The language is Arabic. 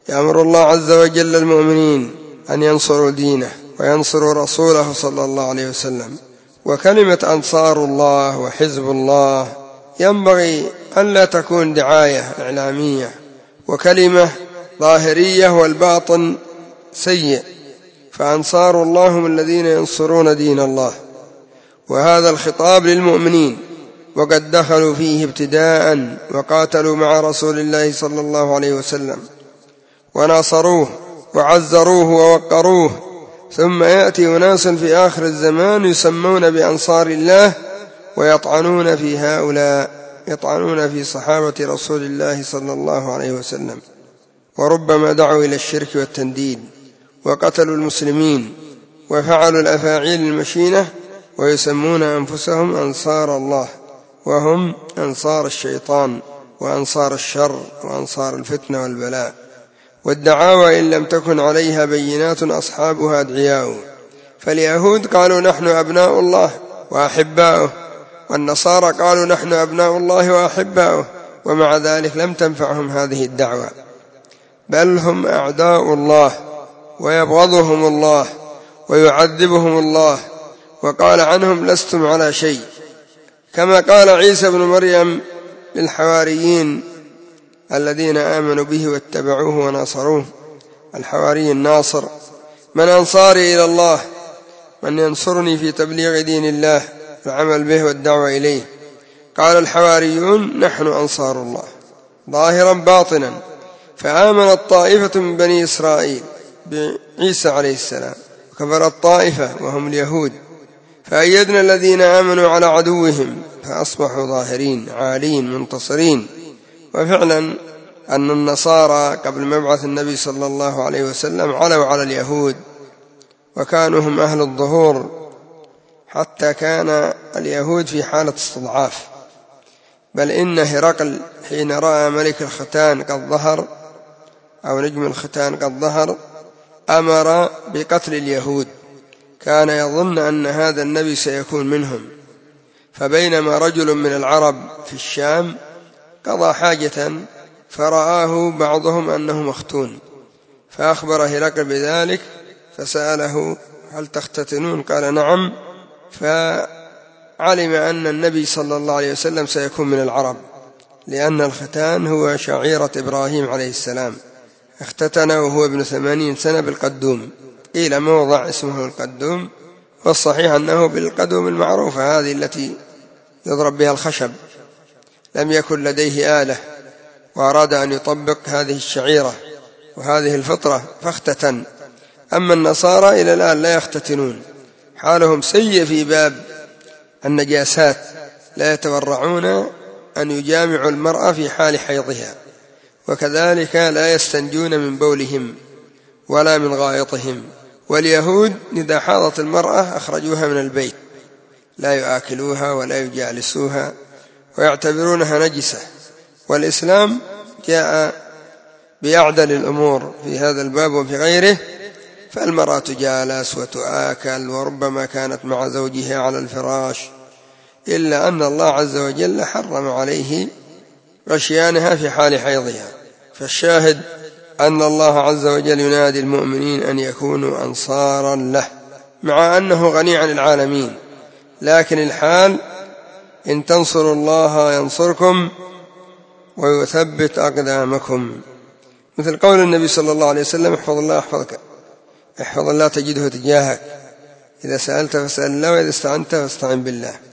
يأمر الله عز وجل المؤمنين أن ينصروا دينه وينصروا رسوله صلى الله عليه وسلم. وكلمة أنصار الله وحزب الله ينبغي أن لا تكون دعاية إعلامية وكلمة ظاهرية والباطن سيء، فأنصار الله هم الذين ينصرون دين الله، وهذا الخطاب للمؤمنين، وقد دخلوا فيه ابتداء وقاتلوا مع رسول الله صلى الله عليه وسلم وناصروه وعزروه ووقروه، ثم يأتي أناس في آخر الزمان يسمون بأنصار الله ويطعنون في هؤلاء، يطعنون في صحابة رسول الله صلى الله عليه وسلم، وربما دعوا إلى الشرك والتنديد وقتلوا المسلمين وفعلوا الأفاعيل المشينة، ويسمون أنفسهم أنصار الله وهم أنصار الشيطان وأنصار الشر وأنصار الفتنة والبلاء. والدعاوى إن لم تكن عليها بينات أصحابها أدعياء، فاليهود قالوا نحن أبناء الله وأحباؤه، والنصارى قالوا نحن أبناء الله وأحباؤه، ومع ذلك لم تنفعهم هذه الدعوة، بل هم أعداء الله ويبغضهم الله ويعذبهم الله، وقال عنهم لستم على شيء، كما قال عيسى بن مريم للحواريين الذين آمنوا به واتبعوه وناصروه، الحواري الناصر: من أنصاري إلى الله؟ من ينصرني في تبليغ دين الله والعمل به والدعوة إليه؟ قال الحواريون نحن أنصار الله ظاهرا باطنا، فآمنت طائفة من بني إسرائيل بعيسى عليه السلام، وكفرت طائفة وهم اليهود، فأيدنا الذين آمنوا على عدوهم فأصبحوا ظاهرين عالين منتصرين. وفعلا أن النصارى قبل مبعث النبي صلى الله عليه وسلم علوا على اليهود، وكانوا هم أهل الظهور، حتى كان اليهود في حالة استضعاف، بل إن هرقل حين رأى ملك الختان قد ظهر أو نجم الختان قد ظهر أمر بقتل اليهود، كان يظن أن هذا النبي سيكون منهم، فبينما رجل من العرب في الشام قضى حاجة فرآه بعضهم أنه مختون، فأخبر هرقل بذلك فسأله هل تختتنون؟ قال نعم، فعلم أن النبي صلى الله عليه وسلم سيكون من العرب، لأن الختان هو شعيرة إبراهيم عليه السلام، اختتن وهو ابن 80 سنة بالقدوم، قيل موضع اسمه القدوم، والصحيح أنه بالقدوم المعروفة هذه التي يضرب بها الخشب، لم يكن لديه آلة، وأراد أن يطبق هذه الشعيرة وهذه الفطرة فاختتن. أما النصارى إلى الآن لا يختتنون، حالهم سيء في باب النجاسات، لا يتورعون أن يجامعوا المرأة في حال حيضها، وكذلك لا يستنجون من بولهم ولا من غائطهم. واليهود إذا حاضت المرأة أخرجوها من البيت، لا يآكلوها ولا يجالسوها ويعتبرونها نجسة. والإسلام جاء بأعدل الأمور في هذا الباب وفي غيره، فالمرأة تجالس وتآكل وربما كانت مع زوجها على الفراش، إلا أن الله عز وجل حرم عليه غشيانها في حال حيضها. فالشاهد أن الله عز وجل ينادي المؤمنين أن يكونوا أنصارا له، مع أنه غني عن العالمين، لكن الحال إن تنصروا الله ينصركم ويثبت أقدامكم، مثل قول النبي صلى الله عليه وسلم احفظ الله يحفظك، احفظ الله تجده تجاهك، إذا سألت فاسأل الله، وإذا استعنت فاستعن بالله.